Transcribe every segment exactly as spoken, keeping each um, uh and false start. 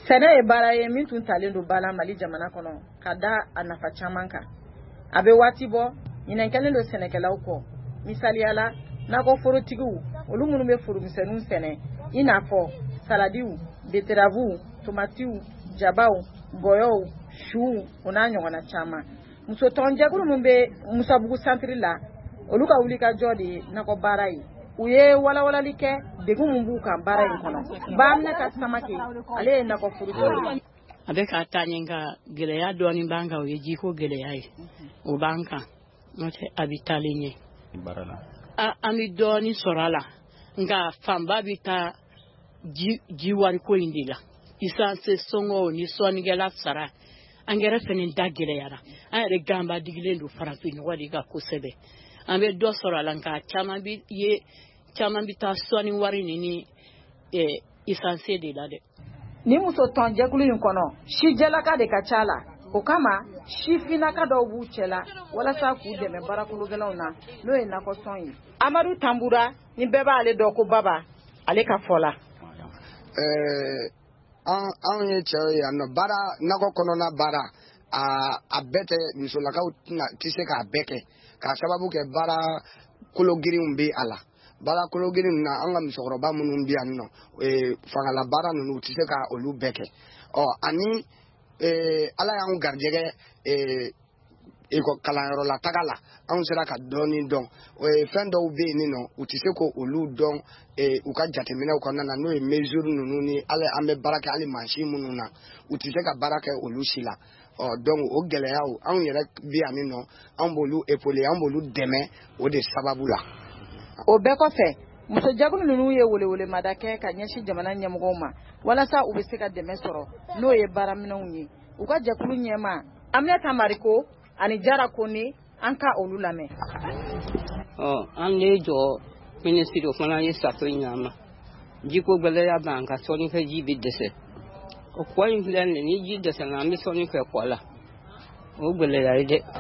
sɛnɛ ye baara ye min tun talen don bala Mali jamana kɔnɔ ka da a nafa caman kan. A bɛ waati bɔ ɲinɛn kɛlen don sɛnɛkɛlaw kɔ. Misaliyala nakɔ forotigiw olu minnu bɛ foromisɛnninw sɛnɛ i n'a fɔ saladiw, beteravu, tomatiw, jabaw, gɔyɔw, suw o n'a ɲɔgɔnna caman. Muso tɔnjɛkulu min bɛ Musabugu centre la olu ka wuli ka jɔ de ye nakɔ baara ye. U ye walawalali kɛ degun min b'u kan baara in kɔnɔ. Baminata Samake ale ye nakɔ forotigi ye. A bɛ ka taa ɲɛ nka gɛlɛya dɔɔnin b'an kan o ye jiko gɛlɛya ye. O b'an kan n'o tɛ a bɛ taalen ɲɛ. An bɛ dɔɔnin sɔrɔ a la nka fanba bɛ taa ji wariko in de la. Isanse sɔngɔw ni sɔnnikɛla sara an yɛrɛ fana da gɛlɛyara. An yɛrɛ ganba digilen don farafinnɔgɔ de kan kosɛbɛ. An bɛ dɔ sɔrɔ a la nka caman bɛ ye caman bɛ taa sɔnni wari ni isanse de la dɛ. Ni muso tɔnjɛkulu in kɔnɔ sijɛlaka de ka ca la. O kama sifinnaka dɔw b'u cɛ la walasa k'u dɛmɛ barakologɛlɛnw na n'o ye nakɔsɔn ye. Amadu Tambura ni bɛɛ b'ale dɔn ko Baba ale ka fɔ la. Anw ye cɛ ye yan nɔ baara nakɔ kɔnɔna baara a bɛɛ tɛ musolakaw tɛ se k'a bɛɛ kɛ k'a sababu kɛ baara kologirinw bɛ a la. Baara kologirinw na an ka musokɔrɔba minnu bɛ yan nɔ fangala baara ninnu tɛ se ka olu bɛɛ kɛ. Ɔ ani ala y'anw garijɛgɛ kalanyɔrɔ la taga la anw sera ka dɔɔnin dɔn fɛn dɔw bɛ yen nɔ u tɛ se ko olu dɔn u ka jateminɛw kɔnɔna na n'o ye mesure ninnu ni ala an bɛ baara kɛ hali mansin minnu na u tɛ se ka baara kɛ olu si la. Ɔ donc o gɛlɛyaw anw yɛrɛ bɛ yan nɔ anw b'olu épauler anw b'olu dɛmɛ o de sababu la. O bɛɛ kɔfɛ musojɛkulu ninnu ye welewelemada kɛ ka ɲɛsin jamana ɲɛmɔgɔw ma walasa u bɛ se ka dɛmɛ sɔrɔ n'o ye baaraminɛnw ye. U ka jɛkulu ɲɛma Aminata Mariko ani Jara Kone an ka olu lamɛn. Ɔ an de jɔ ministre o fana ye sato ɲama jiko gɛlɛya b'an ka sɔnni kɛ ji bɛ dɛsɛ o kɔ in filɛ nin ni ji dɛsɛra an bɛ sɔnni kɛ kɔ la o gɛlɛya ye dɛ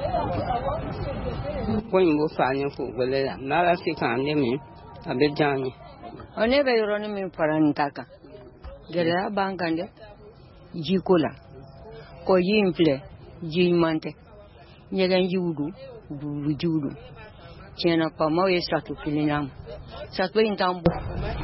kɔ in b'o fɔ an ye k'o gɛlɛya n'ala se k'an dɛmɛ a bɛ diya an ye. Ɔ ne bɛ yɔrɔnin min fara nin ta kan gɛlɛya b'an kan dɛ jiko la kɔ ji in filɛ ji ɲuman tɛ ɲɛgɛnjiw don duulujiw don tiɲɛna faamaw ye sato kelen d'an ma sato in t'an bɔ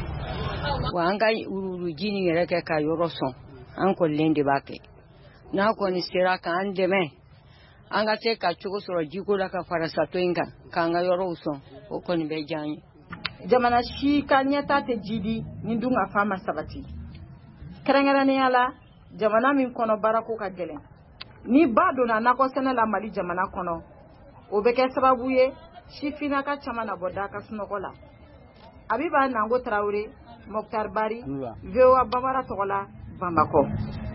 wa an ka wuluwuluji nin yɛrɛ kɛ ka yɔrɔ sɔn an kɔnilen de b'a kɛ n'a kɔni sera k'an dɛmɛ an ka se ka cogo sɔrɔ jiko la ka fara sato in kan k'an ka yɔrɔw sɔn o kɔni bɛ diya an ye. Jamana si ka ɲɛta tɛ ji di ni dun ka fa ma sabati kɛrɛnkɛrɛnnenya la jamana min kɔnɔ baarako ka gɛlɛn ni ba donna nakɔ sɛnɛ la Mali jamana kɔnɔ o bɛ kɛ sababu ye sifinnaka caman na bɔ da ka sunɔgɔ la. Abiba Nango Traoré, Mokhtar Bari, V O A Bambara tɔgɔ la Bamakɔ.